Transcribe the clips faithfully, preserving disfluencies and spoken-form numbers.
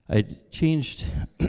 I changed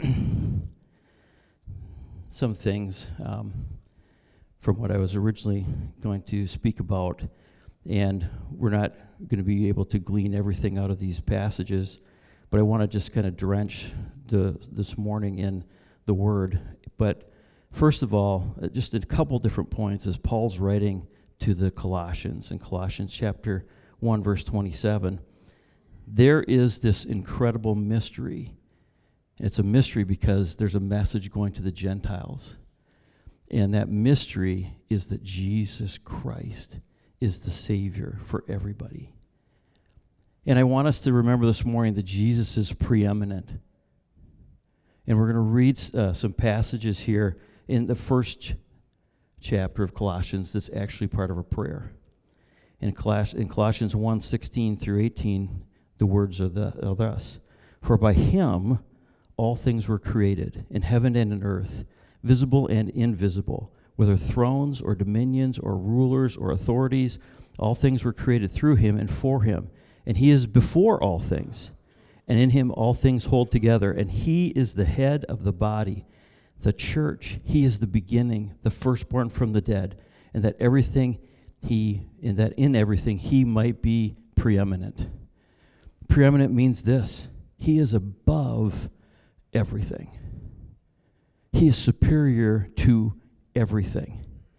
some things um, from what I was originally going to speak about, and we're not going to be able to glean everything out of these passages, but I want to just kind of drench the this morning in the Word. But first of all, uh, just a couple different points as Paul's writing to the Colossians in Colossians chapter one, verse twenty-seven. There is this incredible mystery. And it's a mystery because there's a message going to the Gentiles. And that mystery is that Jesus Christ is the Savior for everybody. And I want us to remember this morning that Jesus is preeminent. And we're going to read uh, some passages here in the first ch- chapter of Colossians that's actually part of a prayer. In, Coloss- in Colossians one, sixteen through eighteen, the words are, the, are thus. For by him all things were created, in heaven and in earth, visible and invisible, whether thrones or dominions or rulers or authorities, all things were created through him and for him. And he is before all things, and in him all things hold together. And he is the head of the body, the church. He is the beginning, the firstborn from the dead, and that everything he, and that in everything he might be preeminent. Preeminent means this: he is above everything. He is superior to everything.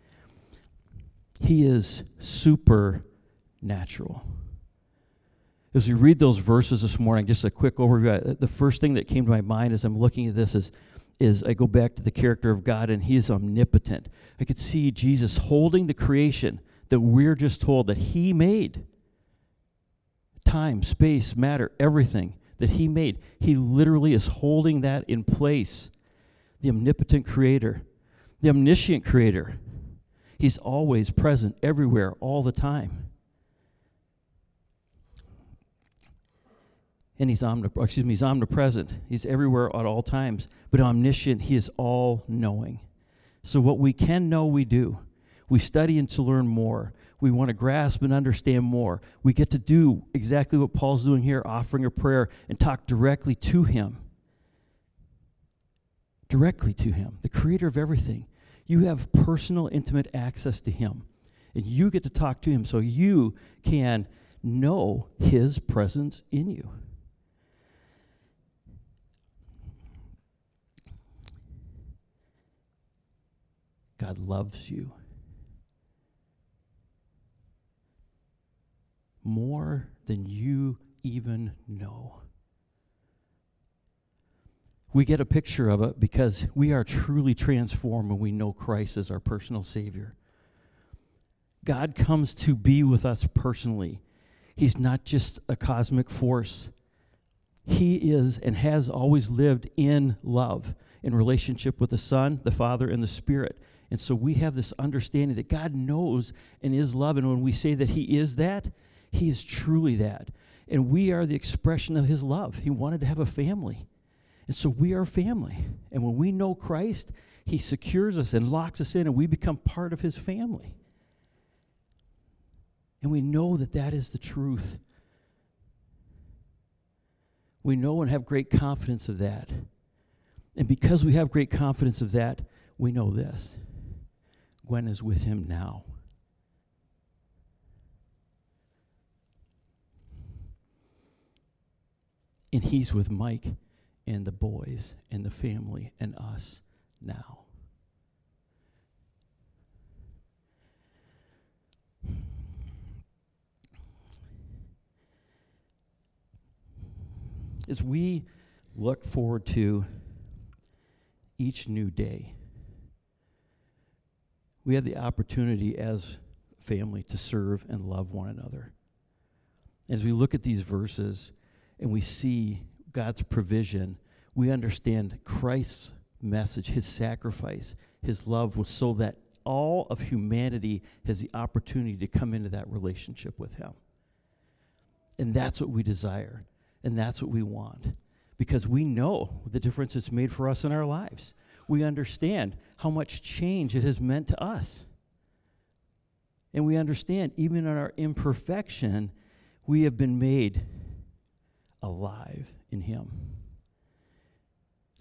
He is supernatural. As we read those verses this morning, just a quick overview, the first thing that came to my mind as I'm looking at this is, is I go back to the character of God, and he is omnipotent. I could see Jesus holding the creation that we're just told that he made. Time, space, matter, everything that he made. He literally is holding that in place. The omnipotent creator, the omniscient creator. He's always present everywhere, all the time. And he's omnip- excuse me, he's omnipresent. He's everywhere at all times. But omniscient, he is all-knowing. So what we can know, we do. We study and to learn more. We want to grasp and understand more. We get to do exactly what Paul's doing here, offering a prayer and talk directly to him. Directly to him, the creator of everything. You have personal, intimate access to him. And you get to talk to him so you can know his presence in you. God loves you more than you even know. We get a picture of it because we are truly transformed when we know Christ as our personal Savior. God comes to be with us personally. He's not just a cosmic force. He is and has always lived in love, in relationship with the Son, the Father, and the Spirit. And so we have this understanding that God knows and is love. And when we say that he is that, he is truly that. And we are the expression of his love. He wanted to have a family. And so we are family. And when we know Christ, he secures us and locks us in, and we become part of his family. And we know that that is the truth. We know and have great confidence of that. And because we have great confidence of that, we know this: Gwen is with him now. And he's with Mike and the boys and the family and us now. As we look forward to each new day, we have the opportunity as family to serve and love one another. As we look at these verses and we see God's provision, we understand Christ's message, his sacrifice, his love was so that all of humanity has the opportunity to come into that relationship with him. And that's what we desire, and that's what we want, because we know the difference it's made for us in our lives. We understand how much change it has meant to us. And we understand, even in our imperfection, we have been made alive in him.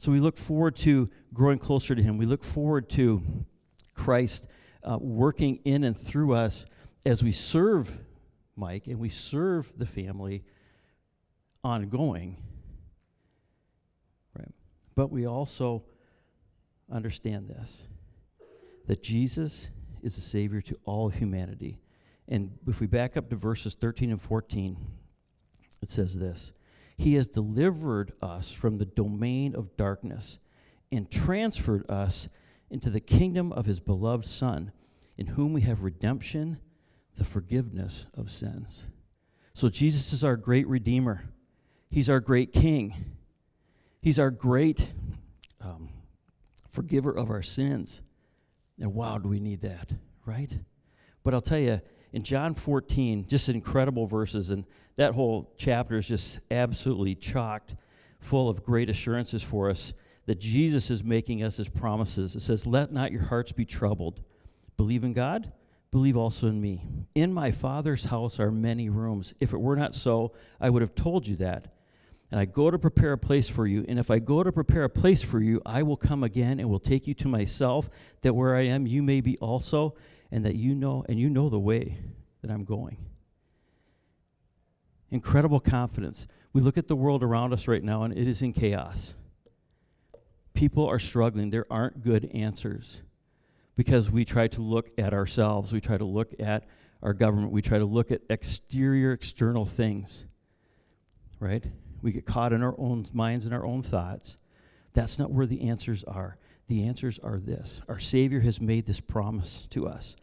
So we look forward to growing closer to him. We look forward to Christ uh, working in and through us as we serve Mike and we serve the family ongoing. Right. But we also understand this, that Jesus is the Savior to all of humanity. And if we back up to verses thirteen and fourteen, it says this: He has delivered us from the domain of darkness and transferred us into the kingdom of his beloved Son, in whom we have redemption, the forgiveness of sins. So Jesus is our great Redeemer. He's our great King. He's our great um, forgiver of our sins. And wow, do we need that, right? But I'll tell you, in John fourteen, just incredible verses, and that whole chapter is just absolutely chocked full of great assurances for us that Jesus is making us his promises. It says, let not your hearts be troubled. Believe in God, believe also in me. In my Father's house are many rooms. If it were not so, I would have told you that. And I go to prepare a place for you. And if I go to prepare a place for you, I will come again and will take you to myself, that where I am, you may be also, and that you know, and you know the way that I'm going. Incredible confidence. We look at the world around us right now, and it is in chaos. People are struggling. There aren't good answers because we try to look at ourselves. We try to look at our government. We try to look at exterior, external things, right? We get caught in our own minds and our own thoughts. That's not where the answers are. The answers are this. Our Savior has made this promise to us.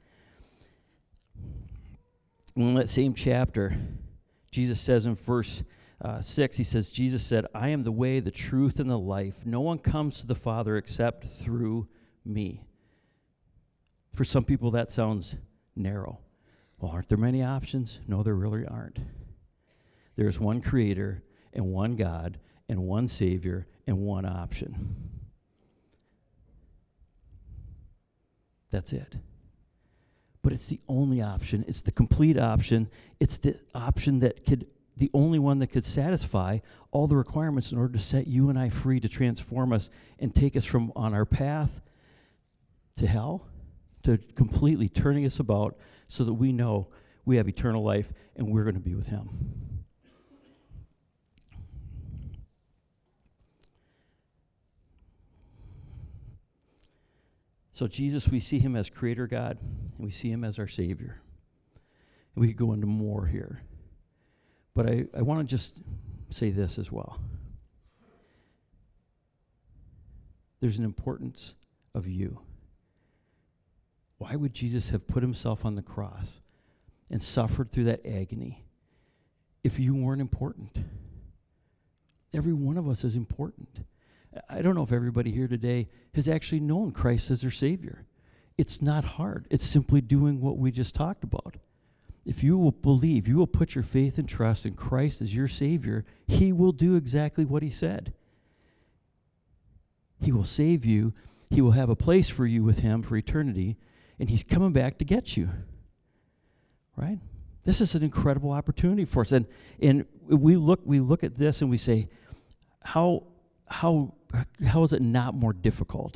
In that same chapter, Jesus says in verse uh, six, he says, Jesus said, I am the way, the truth, and the life. No one comes to the Father except through me. For some people, that sounds narrow. Well, aren't there many options? No, there really aren't. There's one Creator and one God and one Savior and one option. That's it. But it's the only option. It's the complete option. It's the option that could, the only one that could satisfy all the requirements in order to set you and I free, to transform us and take us from on our path to hell to completely turning us about so that we know we have eternal life and we're going to be with him. So Jesus, we see him as Creator God, and we see him as our Savior. And we could go into more here. But I, I want to just say this as well. There's an importance of you. Why would Jesus have put himself on the cross and suffered through that agony if you weren't important? Every one of us is important. I don't know if everybody here today has actually known Christ as their Savior. It's not hard. It's simply doing what we just talked about. If you will believe, you will put your faith and trust in Christ as your Savior, he will do exactly what he said. He will save you. He will have a place for you with him for eternity, and he's coming back to get you. Right? This is an incredible opportunity for us. And and we look we look at this and we say, how how how is it not more difficult?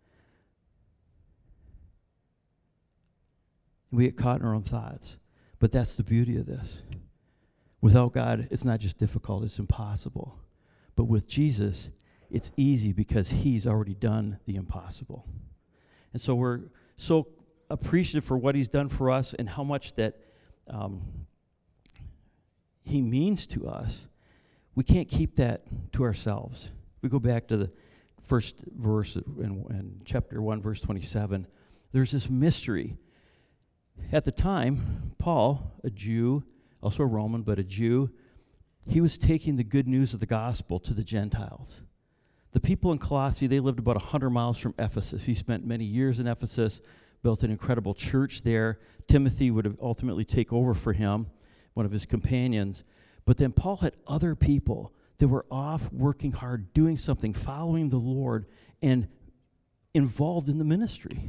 We get caught in our own thoughts. But that's the beauty of this. Without God, it's not just difficult, it's impossible. But with Jesus, it's easy because he's already done the impossible. And so we're so appreciative for what he's done for us and how much that um, he means to us. We can't keep that to ourselves. If we go back to the first verse in, in chapter one, verse twenty-seven, there's this mystery. At the time, Paul, a Jew, also a Roman, but a Jew, he was taking the good news of the gospel to the Gentiles. The people in Colossae, they lived about one hundred miles from Ephesus. He spent many years in Ephesus, built an incredible church there. Timothy would have ultimately take over for him, one of his companions. But then Paul had other people that were off working hard, doing something, following the Lord, and involved in the ministry.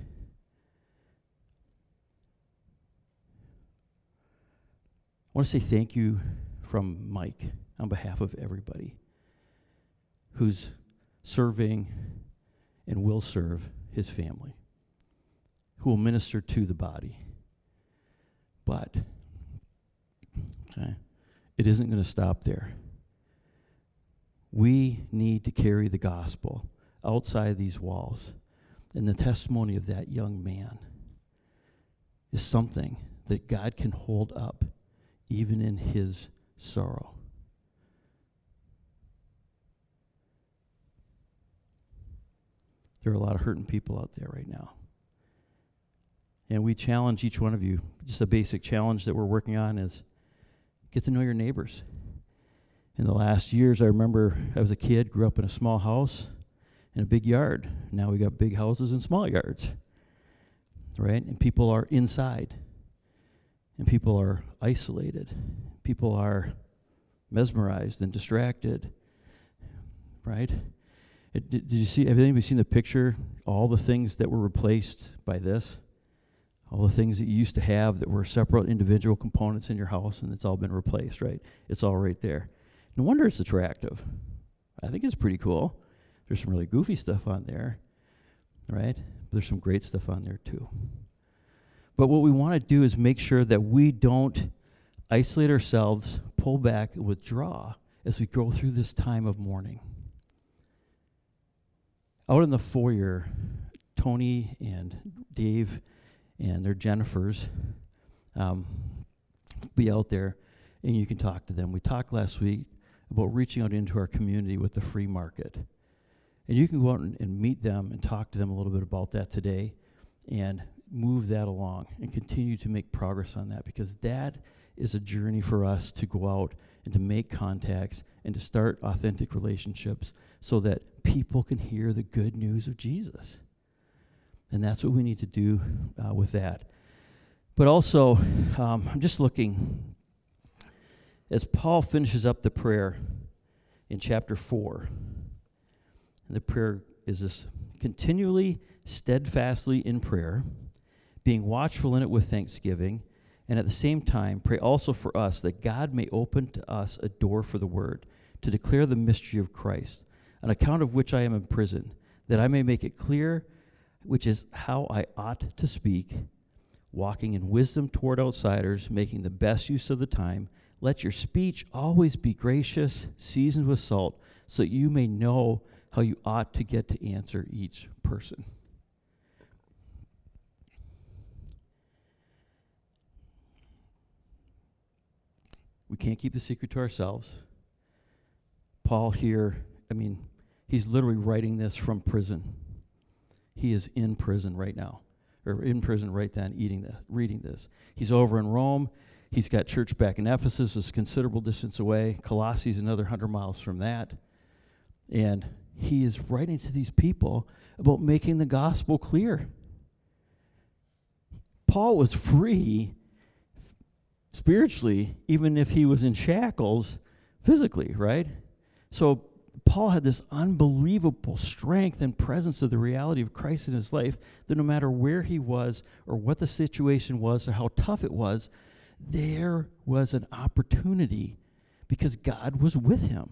I want to say thank you from Mike on behalf of everybody who's serving and will serve his family, who will minister to the body. But, okay, it isn't going to stop there. We need to carry the gospel outside these walls. And the testimony of that young man is something that God can hold up even in his sorrow. There are a lot of hurting people out there right now. And we challenge each one of you, just a basic challenge that we're working on is get to know your neighbors. In the last years, I remember I was a kid, grew up in a small house and a big yard. Now we got big houses and small yards, right? And people are inside. And people are isolated. People are mesmerized and distracted, right? It, did, did you see, have anybody seen the picture? All the things that were replaced by this? All the things that you used to have that were separate individual components in your house, and it's all been replaced, right? It's all right there. No wonder it's attractive. I think it's pretty cool. There's some really goofy stuff on there, right? But there's some great stuff on there too. But what we want to do is make sure that we don't isolate ourselves, pull back, and withdraw as we go through this time of mourning. Out in the foyer, Tony and Dave and their Jennifers um, be out there, and you can talk to them. We talked last week about reaching out into our community with the free market. And you can go out and, and meet them and talk to them a little bit about that today and move that along and continue to make progress on that, because that is a journey for us to go out and to make contacts and to start authentic relationships so that people can hear the good news of Jesus. And that's what we need to do uh, with that. But also, um, I'm just looking, as Paul finishes up the prayer in chapter four, and the prayer is this: continually, steadfastly in prayer, being watchful in it with thanksgiving, and at the same time pray also for us that God may open to us a door for the word, to declare the mystery of Christ, on account of which I am in prison, that I may make it clear which is how I ought to speak, walking in wisdom toward outsiders, making the best use of the time. Let your speech always be gracious, seasoned with salt, so that you may know how you ought to get to answer each person. We can't keep the secret to ourselves. Paul here, I mean, he's literally writing this from prison. He is in prison right now, or in prison right then, eating this, reading this. He's over in Rome. He's got church back in Ephesus, is a considerable distance away. Colossae is another hundred miles from that. And he is writing to these people about making the gospel clear. Paul was free spiritually, even if he was in shackles physically, right? So Paul had this unbelievable strength and presence of the reality of Christ in his life, that no matter where he was or what the situation was or how tough it was, there was an opportunity because God was with him.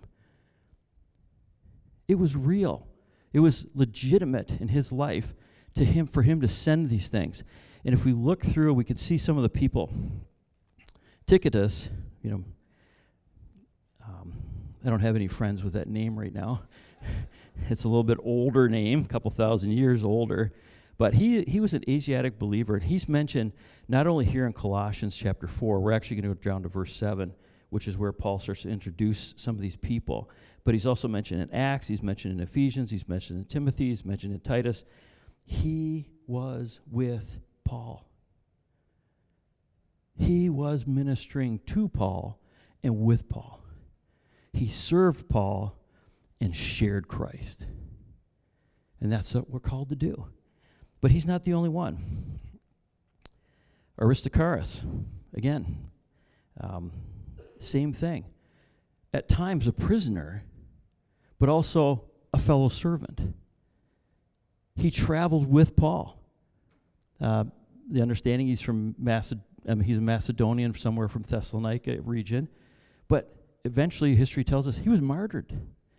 It was real. It was legitimate in his life to him for him to send these things. And if we look through, we can see some of the people. Tychicus, you know, um, I don't have any friends with that name right now. It's a little bit older name, a couple thousand years older. But he he was an Asiatic believer, and he's mentioned not only here in Colossians chapter four, we're actually going to go down to verse seven, which is where Paul starts to introduce some of these people. But he's also mentioned in Acts, he's mentioned in Ephesians, he's mentioned in Timothy, he's mentioned in Titus. He was with Paul. He was ministering to Paul and with Paul. He served Paul and shared Christ. And that's what we're called to do. But he's not the only one. Aristarchus, again, um, same thing. At times a prisoner, but also a fellow servant. He traveled with Paul. Uh, the understanding he's from Maced- I mean, he's a Macedonian, somewhere from Thessalonica region, but eventually history tells us he was martyred.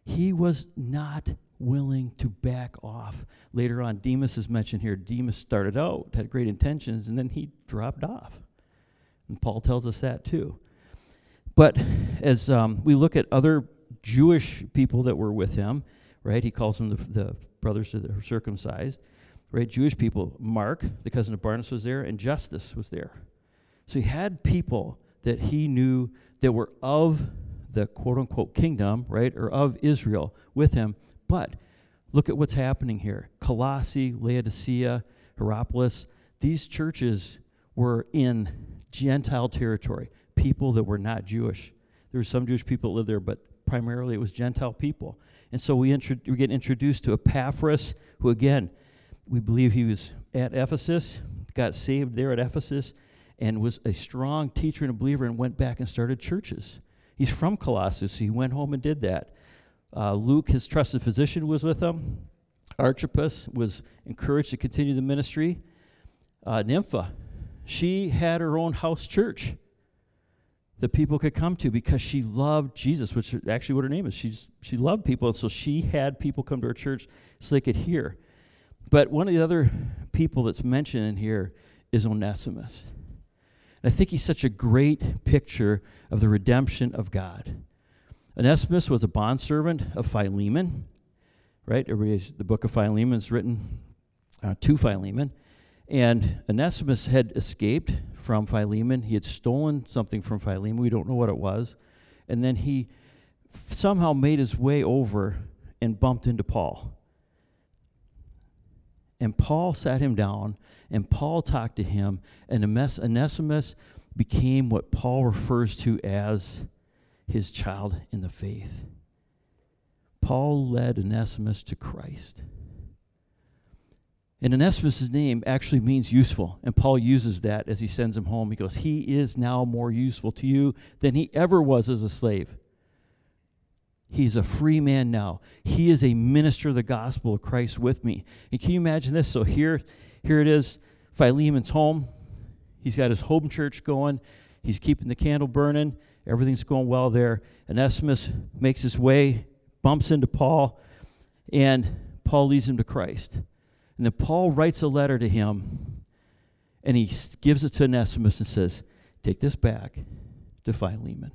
He was not willing to back off. Later on, Demas is mentioned here. Demas started out, had great intentions, and then he dropped off. And Paul tells us that too. But as um, we look at other Jewish people that were with him, right, he calls them the, the brothers that are circumcised, right, Jewish people. Mark, the cousin of Barnabas, was there, and Justus was there. So he had people that he knew that were of the quote-unquote kingdom, right, or of Israel with him. But look at what's happening here. Colossae, Laodicea, Hierapolis, these churches were in Gentile territory, people that were not Jewish. There were some Jewish people that lived there, but primarily it was Gentile people. And so we, intro- we get introduced to Epaphras, who again, we believe he was at Ephesus, got saved there at Ephesus, and was a strong teacher and a believer and went back and started churches. He's from Colossae, so he went home and did that. Uh, Luke, his trusted physician, was with him. Archippus was encouraged to continue the ministry. Uh, Nympha, she had her own house church that people could come to because she loved Jesus, which is actually what her name is. She's, she loved people, and so she had people come to her church so they could hear. But one of the other people that's mentioned in here is Onesimus. And I think he's such a great picture of the redemption of God. Onesimus was a bondservant of Philemon, right? Everybody's, the book of Philemon is written uh, to Philemon. And Onesimus had escaped from Philemon. He had stolen something from Philemon. We don't know what it was. And then he f- somehow made his way over and bumped into Paul. And Paul sat him down, and Paul talked to him, and Onesimus became what Paul refers to as his child in the faith. Paul led Onesimus to Christ. And Onesimus' name actually means useful, and Paul uses that as he sends him home. He goes, he is now more useful to you than he ever was as a slave. He's a free man now. He is a minister of the gospel of Christ with me. And can you imagine this? So here, here it is, Philemon's home. He's got his home church going. He's keeping the candle burning. Everything's going well there. Onesimus makes his way, bumps into Paul, and Paul leads him to Christ. And then Paul writes a letter to him, and he gives it to Onesimus and says, take this back to Philemon.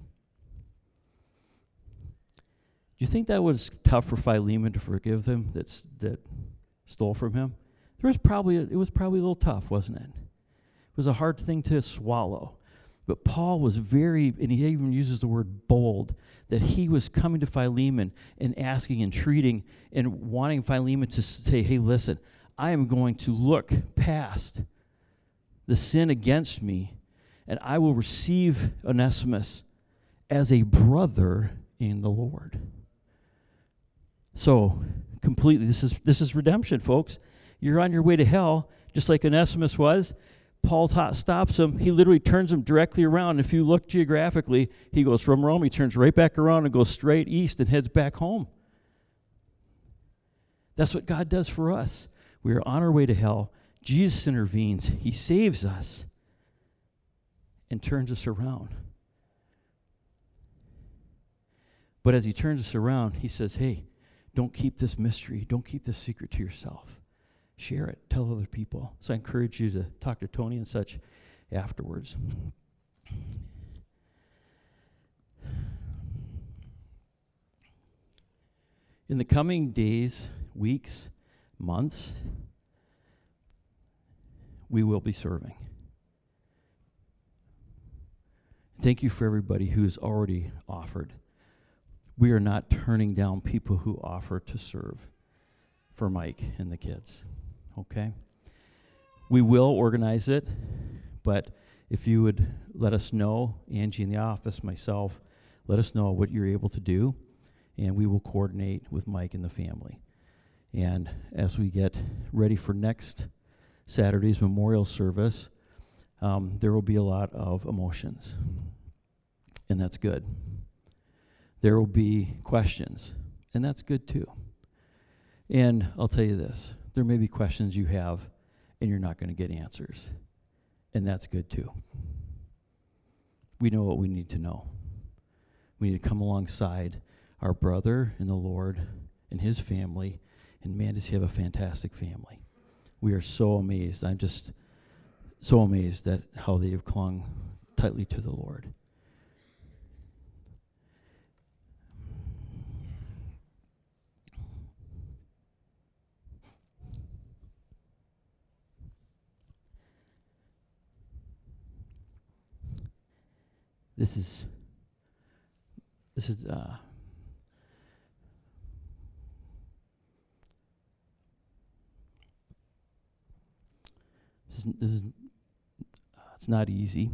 Do you think that was tough for Philemon to forgive him that's, that stole from him? There was probably a, it was probably a little tough, wasn't it? It was a hard thing to swallow. But Paul was very, and he even uses the word bold, that he was coming to Philemon and asking and treating and wanting Philemon to say, hey, listen, I am going to look past the sin against me, and I will receive Onesimus as a brother in the Lord. So, completely, this is this is redemption, folks. You're on your way to hell, just like Onesimus was. Paul ta- stops him. He literally turns him directly around. If you look geographically, he goes from Rome, he turns right back around and goes straight east and heads back home. That's what God does for us. We are on our way to hell. Jesus intervenes. He saves us and turns us around. But as he turns us around, he says, hey, don't keep this mystery. Don't keep this secret to yourself. Share it. Tell other people. So I encourage you to talk to Tony and such afterwards. In the coming days, weeks, months, we will be serving. Thank you for everybody who's already offered. We are not turning down people who offer to serve for Mike and the kids, okay? We will organize it, but if you would let us know, Angie in the office, myself, let us know what you're able to do, and we will coordinate with Mike and the family. And as we get ready for next Saturday's memorial service, um, there will be a lot of emotions, and that's good. There will be questions, and that's good too. And I'll tell you this, there may be questions you have, and you're not going to get answers, and that's good too. We know what we need to know. We need to come alongside our brother in the Lord and his family, and man, does he have a fantastic family. We are so amazed. I'm just so amazed at how they have clung tightly to the Lord. This is, this is, uh, this is, this is, uh, it's not easy.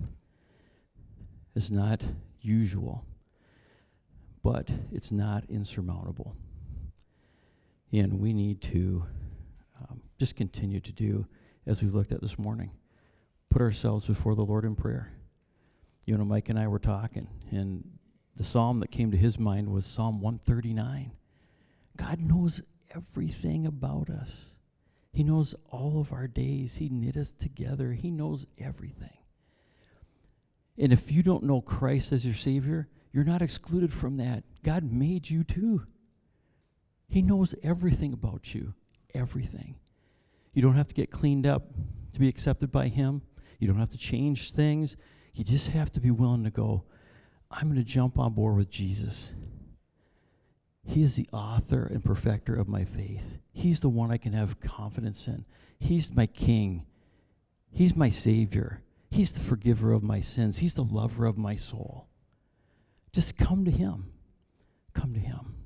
It's not usual, but it's not insurmountable. And we need to um, just continue to do, as we've looked at this morning, put ourselves before the Lord in prayer. You know, Mike and I were talking, and the psalm that came to his mind was Psalm one thirty-nine. God knows everything about us. He knows all of our days. He knit us together. He knows everything. And if you don't know Christ as your Savior, you're not excluded from that. God made you too. He knows everything about you, everything. You don't have to get cleaned up to be accepted by him. You don't have to change things. You just have to be willing to go, I'm going to jump on board with Jesus. He is the author and perfecter of my faith. He's the one I can have confidence in. He's my King. He's my Savior. He's the forgiver of my sins. He's the lover of my soul. Just come to him. Come to him.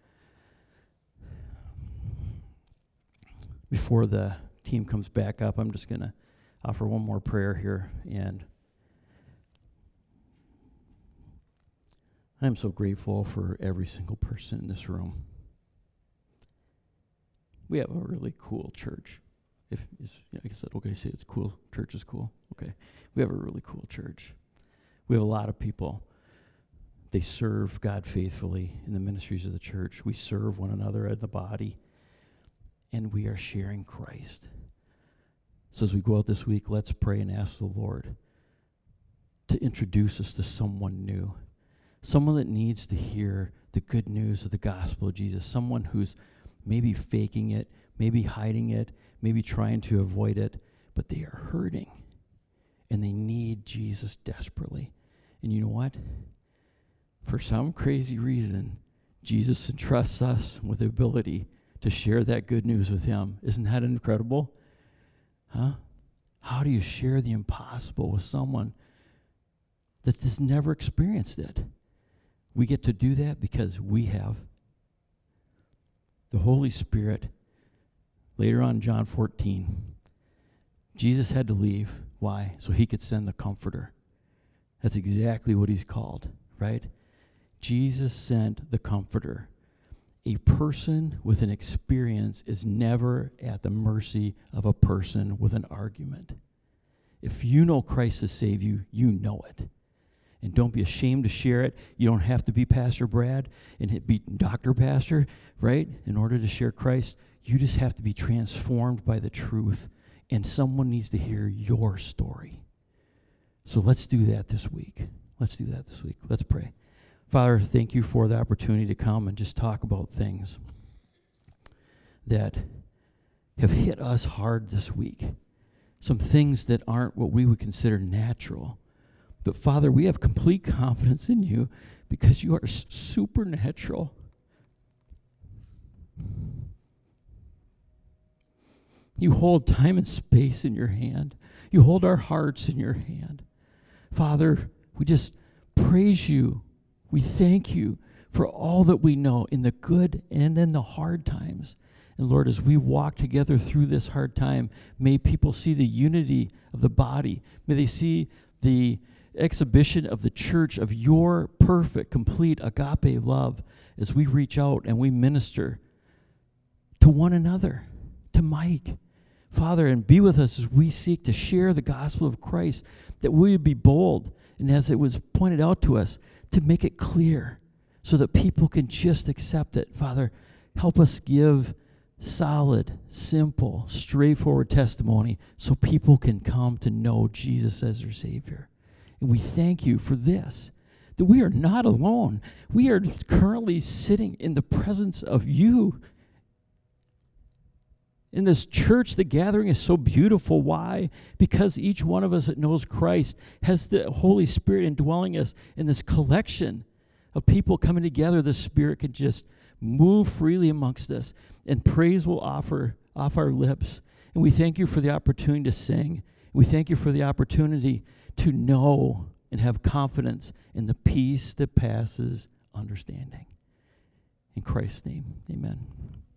Before the team comes back up, I'm just going to offer one more prayer here. And I'm so grateful for every single person in this room. We have a really cool church. If is, you know, like I said, okay, say it's cool. Church is cool. Okay, we have a really cool church. We have a lot of people. They serve God faithfully in the ministries of the church. We serve one another as the body, and we are sharing Christ. So as we go out this week, let's pray and ask the Lord to introduce us to someone new. Someone that needs to hear the good news of the gospel of Jesus. Someone who's maybe faking it, maybe hiding it, maybe trying to avoid it, but they are hurting. And they need Jesus desperately. And you know what? For some crazy reason, Jesus entrusts us with the ability to share that good news with him. Isn't that incredible? Huh? How do you share the impossible with someone that has never experienced it? We get to do that because we have the Holy Spirit. Later on in John fourteen, Jesus had to leave. Why? So he could send the Comforter. That's exactly what he's called, right? Jesus sent the Comforter. A person with an experience is never at the mercy of a person with an argument. If you know Christ has saved you, you know it. And don't be ashamed to share it. You don't have to be Pastor Brad and be Doctor Pastor, right? In order to share Christ, you just have to be transformed by the truth. And someone needs to hear your story. So let's do that this week. Let's do that this week. Let's pray. Father, thank you for the opportunity to come and just talk about things that have hit us hard this week. Some things that aren't what we would consider natural. But Father, we have complete confidence in you because you are supernatural. You hold time and space in your hand. You hold our hearts in your hand. Father, we just praise you. We thank you for all that we know in the good and in the hard times. And Lord, as we walk together through this hard time, may people see the unity of the body. May they see the exhibition of the church of your perfect, complete agape love as we reach out and we minister to one another, to Mike. Father, and be with us as we seek to share the gospel of Christ, that we would be bold, and as it was pointed out to us, to make it clear so that people can just accept it. Father, help us give solid, simple, straightforward testimony so people can come to know Jesus as their Savior. And we thank you for this, that we are not alone. We are currently sitting in the presence of you. In this church, the gathering is so beautiful. Why? Because each one of us that knows Christ has the Holy Spirit indwelling us in this collection of people coming together. The Spirit can just move freely amongst us, and praise will offer off our lips. And we thank you for the opportunity to sing. We thank you for the opportunity to know and have confidence in the peace that passes understanding. In Christ's name, amen.